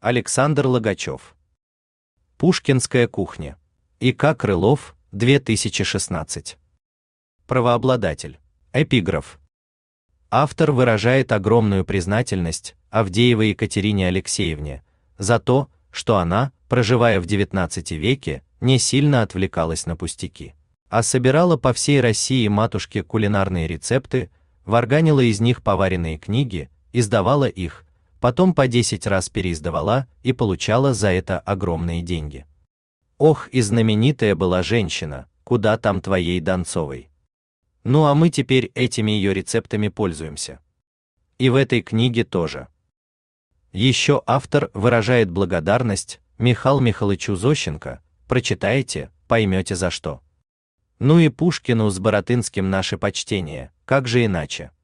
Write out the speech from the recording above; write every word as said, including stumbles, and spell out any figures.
Александр Логачев. Пушкинская кухня. И К. Крылов, две тысячи шестнадцать. Правообладатель. Эпиграф. Автор выражает огромную признательность Авдеевой Екатерине Алексеевне за то, что она, проживая в девятнадцатом веке, не сильно отвлекалась на пустяки, а собирала по всей России матушке кулинарные рецепты, варганила из них поваренные книги, издавала их, потом по десять раз переиздавала и получала за это огромные деньги. Ох, и знаменитая была женщина, куда там твоей Донцовой. Ну а мы теперь этими ее рецептами пользуемся. И в этой книге тоже. Еще автор выражает благодарность Михаилу Михайловичу Зощенко, прочитаете, поймете за что. Ну и Пушкину с Баратынским наше почтение, как же иначе.